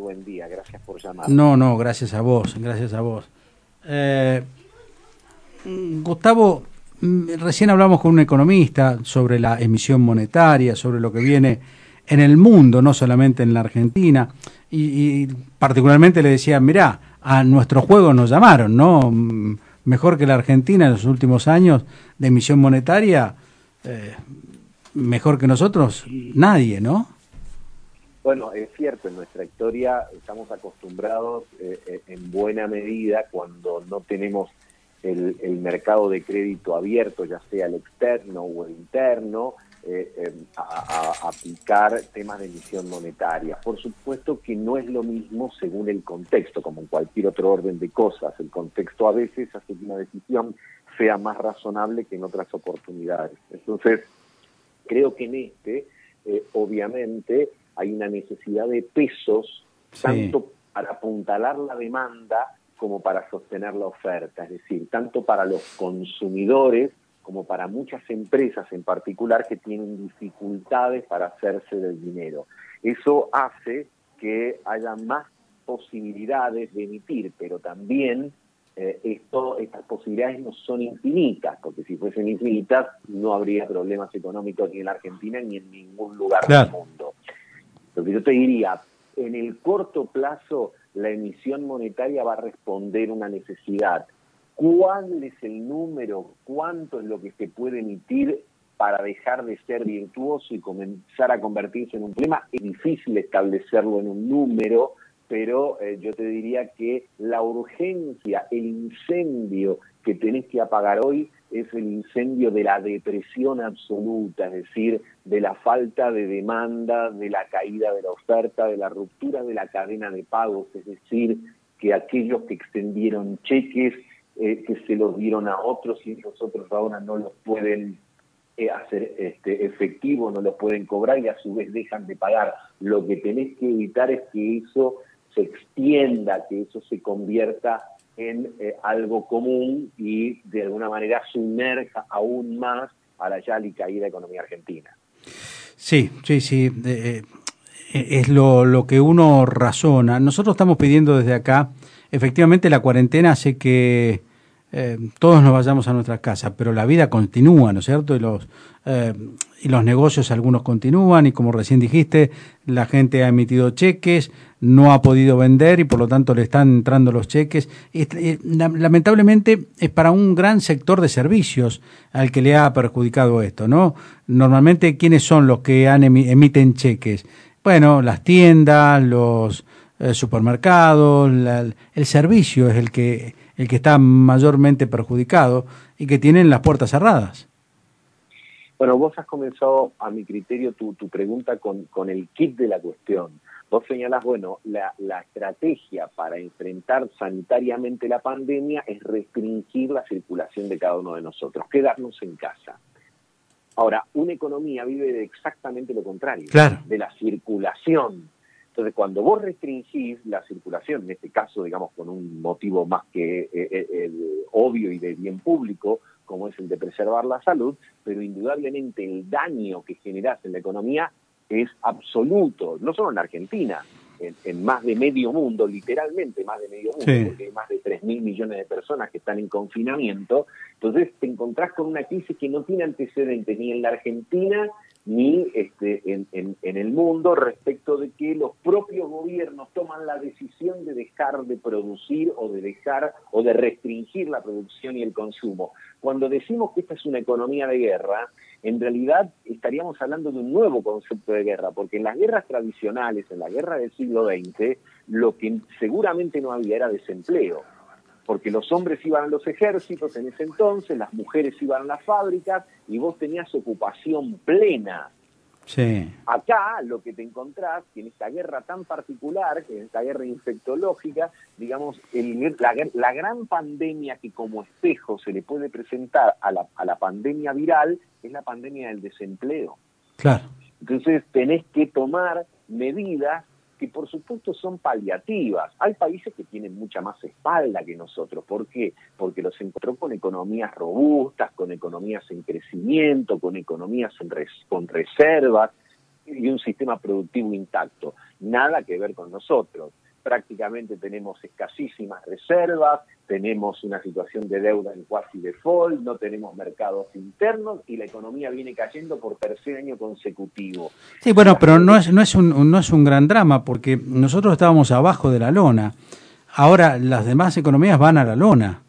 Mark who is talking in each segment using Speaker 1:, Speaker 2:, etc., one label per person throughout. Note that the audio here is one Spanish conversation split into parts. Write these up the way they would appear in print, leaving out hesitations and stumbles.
Speaker 1: buen día. Gracias por llamar.
Speaker 2: No, gracias a vos, gracias a vos. Gustavo, recién hablamos con un economista sobre la emisión monetaria, sobre lo que viene en el mundo, no solamente en la Argentina, y particularmente le decía, mirá, a nuestro juego nos llamaron, ¿no? Mejor que la Argentina en los últimos años de emisión monetaria, mejor que nosotros, nadie, ¿no?
Speaker 1: Bueno, es cierto, en nuestra historia estamos acostumbrados en buena medida cuando no tenemos el mercado de crédito abierto, ya sea el externo o el interno, a aplicar temas de emisión monetaria. Por supuesto que no es lo mismo según el contexto, como en cualquier otro orden de cosas. El contexto a veces hace que una decisión sea más razonable que en otras oportunidades. Entonces, creo que en obviamente, hay una necesidad de pesos, sí, tanto para apuntalar la demanda como para sostener la oferta, es decir, tanto para los consumidores como para muchas empresas en particular que tienen dificultades para hacerse del dinero. Eso hace que haya más posibilidades de emitir, pero también estas posibilidades no son infinitas, porque si fuesen infinitas no habría problemas económicos ni en la Argentina ni en ningún lugar del mundo. Lo que yo te diría, en el corto plazo la emisión monetaria va a responder una necesidad. ¿Cuál es el número? ¿Cuánto es lo que se puede emitir para dejar de ser virtuoso y comenzar a convertirse en un problema? Es difícil establecerlo en un número, pero yo te diría que la urgencia, el incendio que tenés que apagar hoy es el incendio de la depresión absoluta, es decir, de la falta de demanda, de la caída de la oferta, de la ruptura de la cadena de pagos, es decir, que aquellos que extendieron cheques, que se los dieron a otros y los otros ahora no los pueden hacer efectivo, no los pueden cobrar y a su vez dejan de pagar. Lo que tenés que evitar es que eso se extienda, que eso se convierta en algo común y de alguna manera sumerja aún más a la ya caída economía argentina.
Speaker 2: Sí. Es lo que uno razona. Nosotros estamos pidiendo desde acá, efectivamente la cuarentena hace que todos nos vayamos a nuestras casas, pero la vida continúa, ¿no es cierto? Y los negocios algunos continúan y como recién dijiste, la gente ha emitido cheques, no ha podido vender y por lo tanto le están entrando los cheques. Lamentablemente es para un gran sector de servicios al que le ha perjudicado esto, ¿no? Normalmente, ¿quiénes son los que emiten cheques? Bueno, las tiendas, los supermercados, el servicio es el que está mayormente perjudicado y que tienen las puertas cerradas.
Speaker 1: Bueno, vos has comenzado, a mi criterio, tu pregunta con el kit de la cuestión. Vos señalás, bueno, la estrategia para enfrentar sanitariamente la pandemia es restringir la circulación de cada uno de nosotros, quedarnos en casa. Ahora, una economía vive de exactamente lo contrario,
Speaker 2: claro,
Speaker 1: de la circulación. Entonces, cuando vos restringís la circulación, en este caso, digamos, con un motivo más que obvio y de bien público, como es el de preservar la salud, pero indudablemente el daño que generás en la economía es absoluto, no solo en Argentina, en más de medio mundo, literalmente más de medio mundo, sí, porque hay más de 3.000 millones de personas que están en confinamiento. Entonces te encontrás con una crisis que no tiene antecedentes ni en la Argentina ni en el mundo, respecto de que los propios gobiernos toman la decisión de dejar de producir o de restringir la producción y el consumo. Cuando decimos que esta es una economía de guerra, en realidad estaríamos hablando de un nuevo concepto de guerra, porque en las guerras tradicionales, en la guerra del siglo XX, lo que seguramente no había era desempleo, porque los hombres iban a los ejércitos en ese entonces, las mujeres iban a las fábricas y vos tenías ocupación plena.
Speaker 2: Sí.
Speaker 1: Acá lo que te encontrás, que en esta guerra tan particular, que en esta guerra infectológica, digamos, la gran pandemia que como espejo se le puede presentar a la pandemia viral es la pandemia del desempleo.
Speaker 2: Claro.
Speaker 1: Entonces tenés que tomar medidas que por supuesto son paliativas. Hay países que tienen mucha más espalda que nosotros. ¿Por qué? Porque los encontró con economías robustas, con economías en crecimiento, con economías con reservas. un sistema productivo intacto. Nada que ver con nosotros. Prácticamente tenemos escasísimas reservas, tenemos una situación de deuda en cuasi default, no tenemos mercados internos y la economía viene cayendo por tercer año consecutivo.
Speaker 2: Sí, bueno, pero no es un gran drama porque nosotros estábamos abajo de la lona. Ahora las demás economías van a la lona.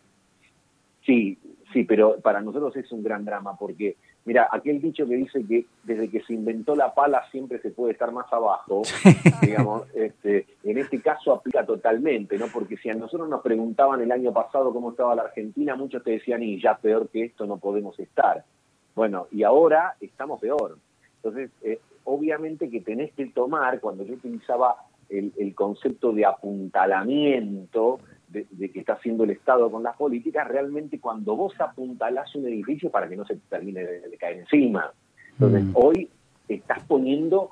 Speaker 1: Sí, pero para nosotros es un gran drama porque, mira, aquel dicho que dice que desde que se inventó la pala siempre se puede estar más abajo, digamos, en este caso aplica totalmente, ¿no? Porque si a nosotros nos preguntaban el año pasado cómo estaba la Argentina, muchos te decían, y ya peor que esto no podemos estar. Bueno, y ahora estamos peor. Entonces, obviamente que tenés que tomar, cuando yo utilizaba el concepto de apuntalamiento, de que está haciendo el Estado con las políticas, realmente cuando vos apuntalás un edificio para que no se termine de caer encima. Entonces, hoy estás poniendo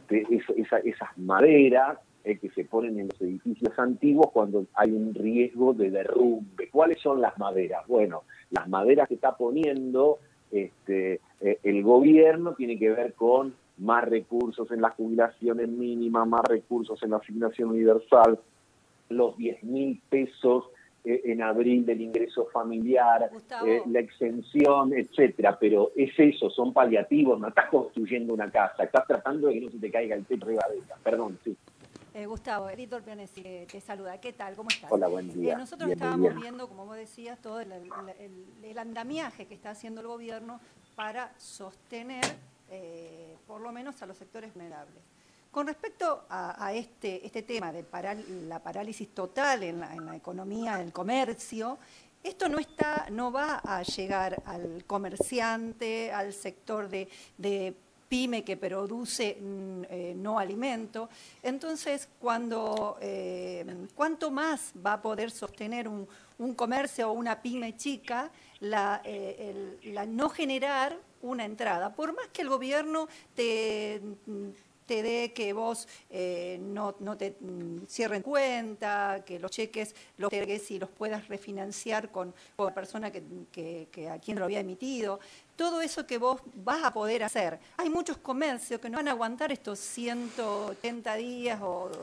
Speaker 1: esas maderas que se ponen en los edificios antiguos cuando hay un riesgo de derrumbe. ¿Cuáles son las maderas? Bueno, las maderas que está poniendo el gobierno tiene que ver con más recursos en las jubilaciones mínimas, más recursos en la asignación universal, los 10.000 pesos en abril del ingreso familiar, la exención, etcétera. Pero es eso, son paliativos, no estás construyendo una casa, estás tratando de que no se te caiga el techo arriba de ella. Perdón, sí.
Speaker 3: Gustavo, Editor Pianesi te saluda. ¿Qué tal? ¿Cómo estás?
Speaker 1: Hola, buen día.
Speaker 3: Nosotros estábamos viendo, como vos decías, todo el andamiaje que está haciendo el gobierno para sostener por lo menos a los sectores vulnerables. Con respecto a este tema de la parálisis total en la economía, en el comercio, esto no va a llegar al comerciante, al sector de pyme que produce no alimento. Entonces, ¿cuánto más va a poder sostener un comercio o una pyme chica la no generar una entrada? Por más que el gobierno te dé que vos no te cierren cuenta, que los cheques los entregues y los puedas refinanciar con la persona que a quien lo había emitido. Todo eso que vos vas a poder hacer. Hay muchos comercios que no van a aguantar estos 180 días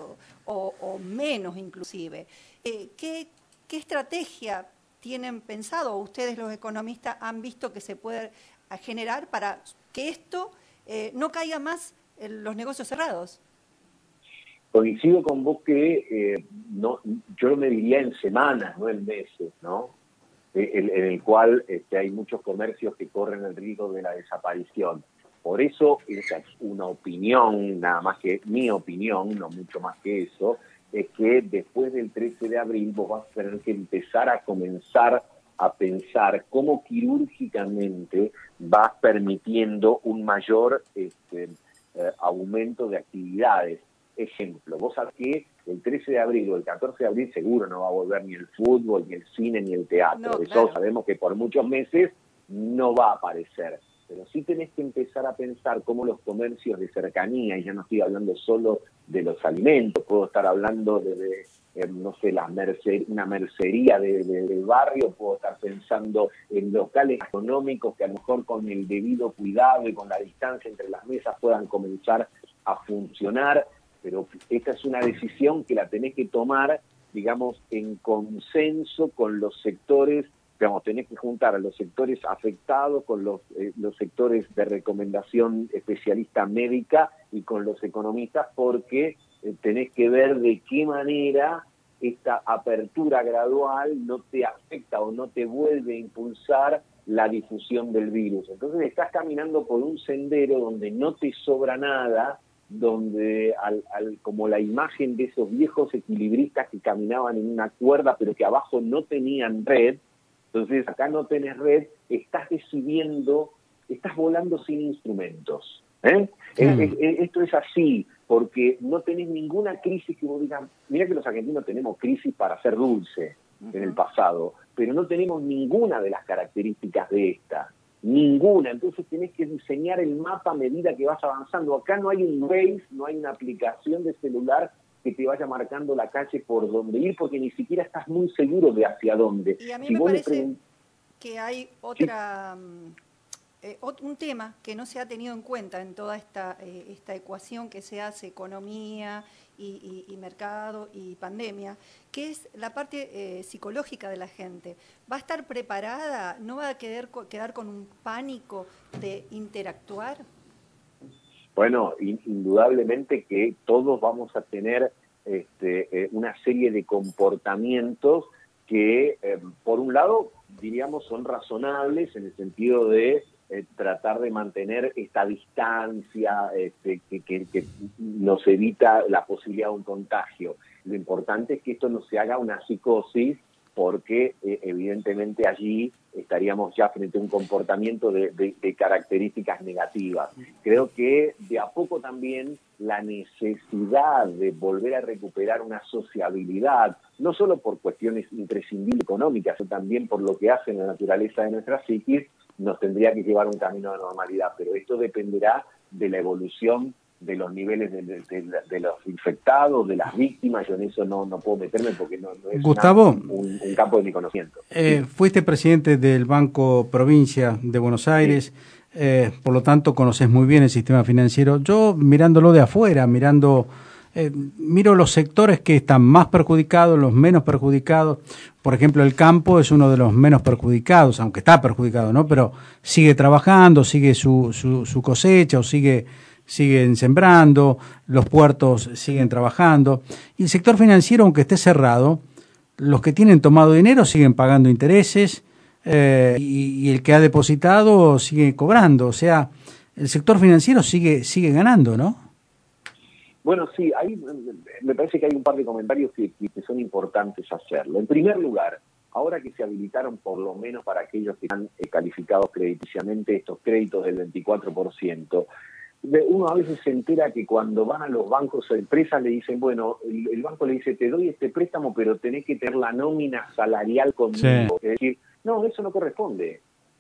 Speaker 3: o menos inclusive. ¿Qué estrategia tienen pensado, o ustedes los economistas han visto que se puede generar para que esto no caiga más en los negocios cerrados?
Speaker 1: Coincido con vos que yo lo mediría en semanas, no en meses, ¿no? En el cual hay muchos comercios que corren el riesgo de la desaparición. Por eso, esa es una opinión, nada más que mi opinión, no mucho más que eso, es que después del 13 de abril vos vas a tener que empezar a comenzar a pensar cómo quirúrgicamente vas permitiendo un mayor aumento de actividades. Ejemplo, vos sabés que el 13 de abril o el 14 de abril seguro no va a volver ni el fútbol, ni el cine, ni el teatro.
Speaker 3: No,
Speaker 1: Eso
Speaker 3: claro.
Speaker 1: sabemos que por muchos meses no va a aparecer. Pero sí tenés que empezar a pensar cómo los comercios de cercanía, y ya no estoy hablando solo de los alimentos, puedo estar hablando de no sé, una mercería del barrio, puedo estar pensando en locales económicos que a lo mejor con el debido cuidado y con la distancia entre las mesas puedan comenzar a funcionar, pero esta es una decisión que la tenés que tomar, digamos, en consenso con los sectores, digamos, tenés que juntar a los sectores afectados con los sectores de recomendación especialista médica y con los economistas, porque tenés que ver de qué manera esta apertura gradual no te afecta o no te vuelve a impulsar la difusión del virus. Entonces estás caminando por un sendero donde no te sobra nada, donde como la imagen de esos viejos equilibristas que caminaban en una cuerda pero que abajo no tenían red. Entonces acá no tenés red, estás decidiendo, estás volando sin instrumentos. Esto es así, porque no tenés ninguna crisis que vos digas, mira que los argentinos tenemos crisis para hacer dulce en el pasado, pero no tenemos ninguna de las características de esta, ninguna. Entonces tenés que diseñar el mapa a medida que vas avanzando. Acá no hay un Waze, no hay una aplicación de celular que te vaya marcando la calle por donde ir, porque ni siquiera estás muy seguro de hacia dónde.
Speaker 3: Y a mí me parece que hay otra un tema que no se ha tenido en cuenta en toda esta ecuación que se hace, economía y mercado y pandemia, que es la parte psicológica de la gente. ¿Va a estar preparada? ¿No va a quedar con un pánico de interactuar?
Speaker 1: Bueno, indudablemente que todos vamos a tener una serie de comportamientos que, por un lado, diríamos, son razonables en el sentido de tratar de mantener esta distancia que nos evita la posibilidad de un contagio. Lo importante es que esto no se haga una psicosis, porque evidentemente allí estaríamos ya frente a un comportamiento de características negativas. Creo que de a poco también la necesidad de volver a recuperar una sociabilidad, no solo por cuestiones imprescindibles económicas, sino también por lo que hace la naturaleza de nuestra psiquis, nos tendría que llevar un camino de normalidad, pero esto dependerá de la evolución de los niveles de los infectados, de las víctimas. Yo en eso no puedo meterme porque no es
Speaker 2: Gustavo,
Speaker 1: un campo de mi conocimiento.
Speaker 2: Fuiste presidente del Banco Provincia de Buenos Aires, sí. Por lo tanto conoces muy bien el sistema financiero. Yo, mirándolo de afuera, miro los sectores que están más perjudicados, los menos perjudicados. Por ejemplo, el campo es uno de los menos perjudicados, aunque está perjudicado, ¿no? Pero sigue trabajando, sigue su cosecha, o siguen sembrando, los puertos siguen trabajando. Y el sector financiero, aunque esté cerrado, los que tienen tomado dinero siguen pagando intereses, y el que ha depositado sigue cobrando. O sea, el sector financiero sigue ganando, ¿no?
Speaker 1: Bueno, sí, ahí me parece que hay un par de comentarios que son importantes hacerlo. En primer lugar, ahora que se habilitaron por lo menos para aquellos que están calificados crediticiamente estos créditos del 24%, uno a veces se entera que cuando van a los bancos o empresas le dicen, bueno, el banco le dice, te doy este préstamo, pero tenés que tener la nómina salarial conmigo. Sí. Es decir, no, eso no corresponde.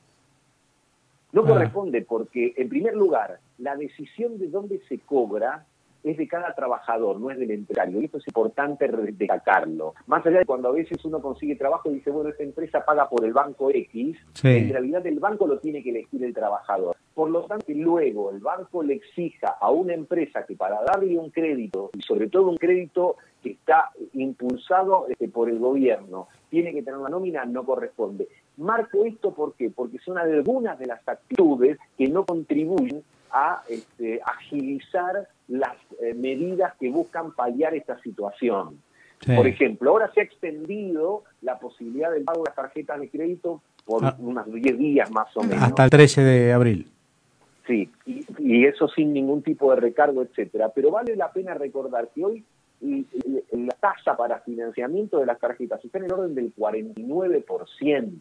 Speaker 1: No corresponde porque, en primer lugar, la decisión de dónde se cobra es de cada trabajador, no es del empresario. Y esto es importante destacarlo. Más allá de cuando a veces uno consigue trabajo y dice, bueno, esta empresa paga por el banco X, sí. En realidad el banco lo tiene que elegir el trabajador. Por lo tanto, luego el banco le exija a una empresa que para darle un crédito, y sobre todo un crédito que está impulsado por el gobierno, tiene que tener una nómina, no corresponde. Marco esto, ¿por qué? Porque son algunas de las actitudes que no contribuyen a agilizar las medidas que buscan paliar esta situación. Sí. Por ejemplo, ahora se ha extendido la posibilidad del pago de las tarjetas de crédito por unos 10 días más o menos.
Speaker 2: Hasta el 13 de abril.
Speaker 1: Sí, y eso sin ningún tipo de recargo, etcétera. Pero vale la pena recordar que hoy la tasa para financiamiento de las tarjetas está en el orden del 49%.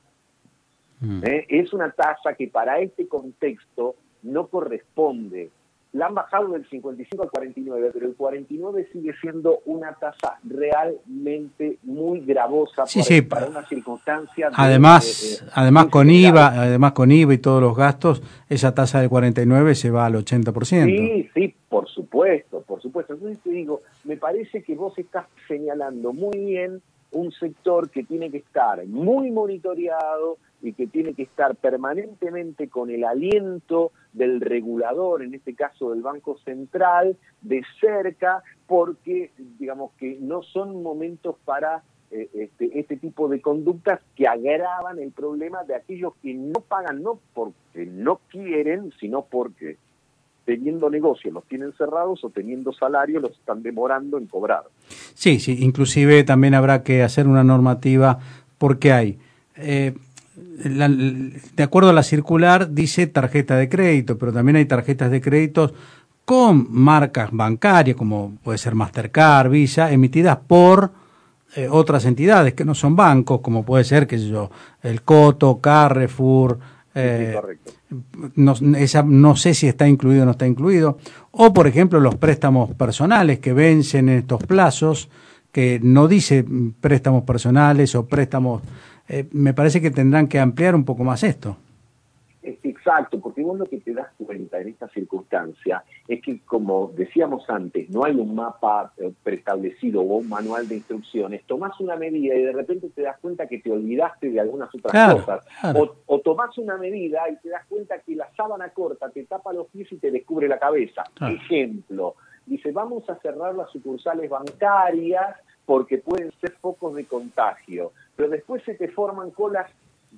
Speaker 1: Es una tasa que para este contexto no corresponde. La han bajado del 55 al 49, pero el 49 sigue siendo una tasa realmente muy gravosa para una circunstancia.
Speaker 2: Además con IVA y todos los gastos, esa tasa del 49 se va al 80%.
Speaker 1: Sí, por supuesto. Entonces te digo, me parece que vos estás señalando muy bien un sector que tiene que estar muy monitoreado y que tiene que estar permanentemente con el aliento del regulador, en este caso del Banco Central, de cerca, porque digamos que no son momentos para este tipo de conductas que agravan el problema de aquellos que no pagan, no porque no quieren, sino porque teniendo negocios los tienen cerrados o teniendo salario los están demorando en cobrar.
Speaker 2: Sí, inclusive también habrá que hacer una normativa porque hay... de acuerdo a la circular dice tarjeta de crédito, pero también hay tarjetas de créditos con marcas bancarias como puede ser Mastercard, Visa, emitidas por otras entidades que no son bancos, como puede ser, qué sé yo, el Coto, Carrefour,
Speaker 1: correcto.
Speaker 2: No sé si está incluido o no está incluido, o por ejemplo los préstamos personales que vencen en estos plazos, que no dice préstamos personales o préstamos. Me parece que tendrán que ampliar un poco más esto.
Speaker 1: Exacto, porque vos lo que te das cuenta en esta circunstancia es que, como decíamos antes, no hay un mapa preestablecido o un manual de instrucciones. Tomás una medida y de repente te das cuenta que te olvidaste de algunas otras cosas.
Speaker 2: Claro.
Speaker 1: O tomás una medida y te das cuenta que la sábana corta te tapa los pies y te descubre la cabeza.
Speaker 2: Claro.
Speaker 1: Ejemplo, dice, vamos a cerrar las sucursales bancarias porque pueden ser focos de contagio, pero después se te forman colas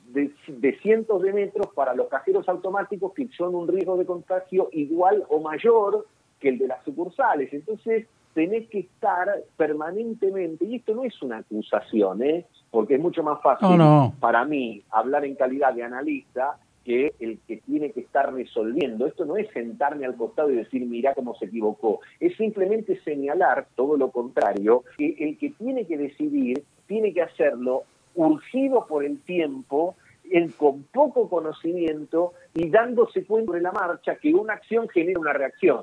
Speaker 1: de cientos de metros para los cajeros automáticos que son un riesgo de contagio igual o mayor que el de las sucursales. Entonces tenés que estar permanentemente, y esto no es una acusación, porque es mucho más fácil para mí hablar en calidad de analista que el que tiene que estar resolviendo. Esto no es sentarme al costado y decir, mirá cómo se equivocó. Es simplemente señalar todo lo contrario, que el que tiene que decidir tiene que hacerlo urgido por el tiempo, con poco conocimiento y dándose cuenta de la marcha que una acción genera una reacción.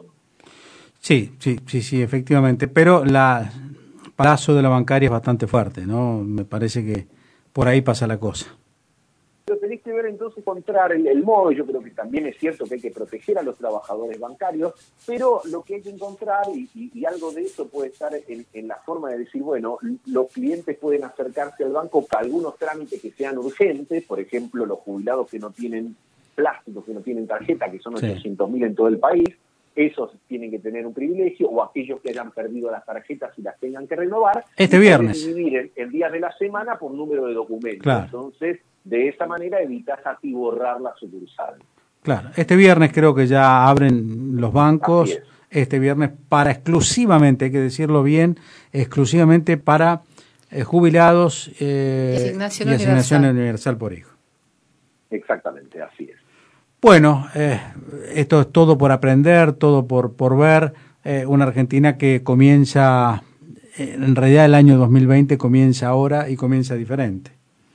Speaker 2: Sí, efectivamente. Pero el palazo de la bancaria es bastante fuerte, ¿no? Me parece que por ahí pasa la cosa.
Speaker 1: Pero tenés que ver entonces encontrar el modo. Yo creo que también es cierto que hay que proteger a los trabajadores bancarios, pero lo que hay que encontrar, y algo de eso puede estar en la forma de decir, bueno, los clientes pueden acercarse al banco para algunos trámites que sean urgentes, por ejemplo, los jubilados que no tienen plástico, que no tienen tarjeta, que son 800.000 en todo el país, esos tienen que tener un privilegio, o aquellos que hayan perdido las tarjetas y las tengan que renovar.
Speaker 2: Este viernes.
Speaker 1: Dividir el día de la semana por número de documentos.
Speaker 2: Claro.
Speaker 1: Entonces, de esa manera evitas atiborrar la sucursal.
Speaker 2: Claro, este viernes creo que ya abren los bancos, este viernes para exclusivamente, hay que decirlo bien, exclusivamente para jubilados y asignación universal por hijo.
Speaker 1: Exactamente, así es.
Speaker 2: Bueno, esto es todo por aprender, todo por ver, una Argentina que comienza, en realidad el año 2020 comienza ahora y comienza diferente.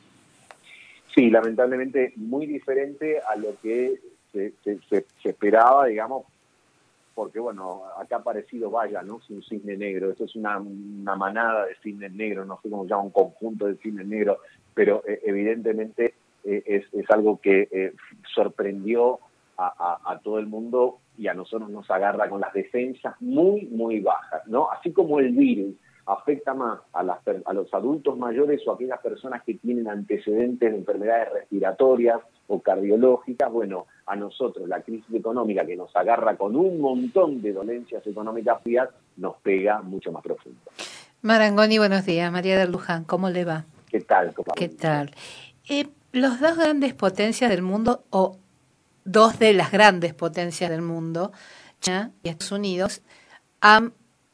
Speaker 1: Sí, lamentablemente muy diferente a lo que se esperaba, digamos, porque bueno, acá ha aparecido, vaya, ¿no? Es un cisne negro, esto es una manada de cisnes negros, no sé cómo se llama, un conjunto de cisnes negros, pero evidentemente es algo que sorprendió a todo el mundo y a nosotros nos agarra con las defensas muy, muy bajas, ¿no? Así como el virus afecta más a los adultos mayores o a aquellas personas que tienen antecedentes de enfermedades respiratorias o cardiológicas, bueno, a nosotros la crisis económica que nos agarra con un montón de dolencias económicas frías nos pega mucho más profundo.
Speaker 4: Marangoni, buenos días. María del Luján, ¿cómo le va?
Speaker 1: ¿Qué tal?
Speaker 4: ¿Qué tal? Los dos grandes potencias del mundo, o dos de las grandes potencias del mundo, China y Estados Unidos, han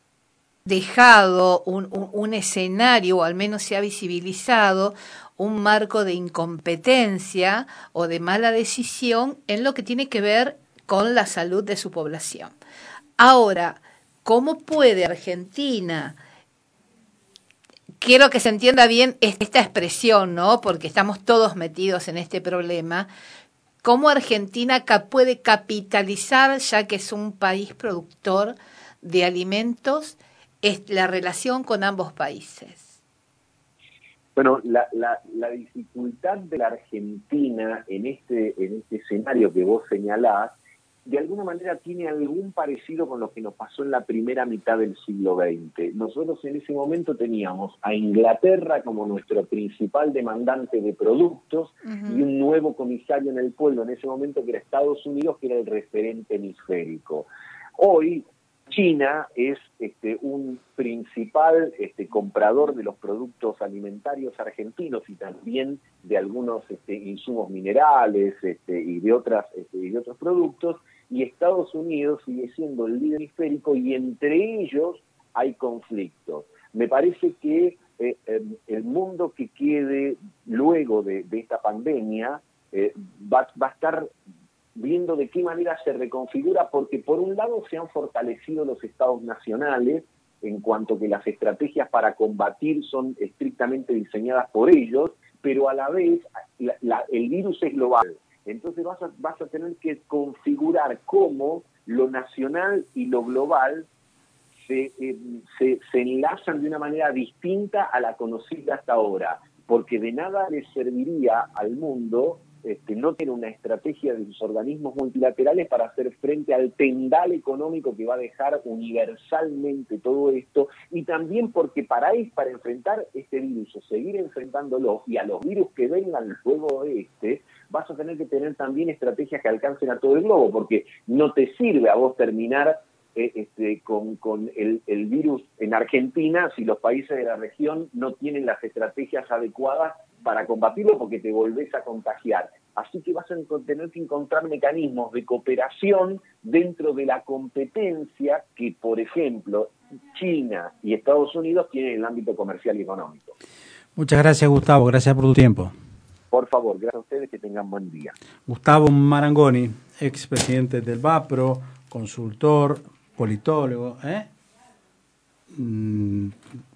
Speaker 4: dejado un escenario, o al menos se ha visibilizado un marco de incompetencia o de mala decisión en lo que tiene que ver con la salud de su población. Ahora, ¿cómo puede Argentina? Quiero que se entienda bien esta expresión, ¿no? Porque estamos todos metidos en este problema. ¿Cómo Argentina puede capitalizar, ya que es un país productor de alimentos, la relación con ambos países?
Speaker 1: Bueno, la dificultad de la Argentina en este escenario que vos señalás, de alguna manera tiene algún parecido con lo que nos pasó en la primera mitad del siglo XX. Nosotros en ese momento teníamos a Inglaterra como nuestro principal demandante de productos y un nuevo comisario en el pueblo en ese momento que era Estados Unidos, que era el referente hemisférico. Hoy China es un principal comprador de los productos alimentarios argentinos y también de algunos insumos minerales y de otros productos, y Estados Unidos sigue siendo el líder hemisférico y entre ellos hay conflictos. Me parece que el mundo que quede luego de esta pandemia va a estar viendo de qué manera se reconfigura, porque por un lado se han fortalecido los estados nacionales, en cuanto que las estrategias para combatir son estrictamente diseñadas por ellos, pero a la vez el virus es global. Entonces vas a tener que configurar cómo lo nacional y lo global se enlazan de una manera distinta a la conocida hasta ahora, porque de nada le serviría al mundo no tienen una estrategia de sus organismos multilaterales para hacer frente al tendal económico que va a dejar universalmente todo esto, y también porque para enfrentar este virus o seguir enfrentándolo, y a los virus que vengan luego de vas a tener que tener también estrategias que alcancen a todo el globo, porque no te sirve a vos terminar con el virus en Argentina si los países de la región no tienen las estrategias adecuadas para combatirlo, porque te volvés a contagiar. Así que vas a tener que encontrar mecanismos de cooperación dentro de la competencia que, por ejemplo, China y Estados Unidos tienen en el ámbito comercial y económico.
Speaker 2: Muchas gracias, Gustavo. Gracias por tu tiempo.
Speaker 1: Por favor, gracias a ustedes, que tengan buen día.
Speaker 2: Gustavo Marangoni, expresidente del VAPRO, consultor, politólogo,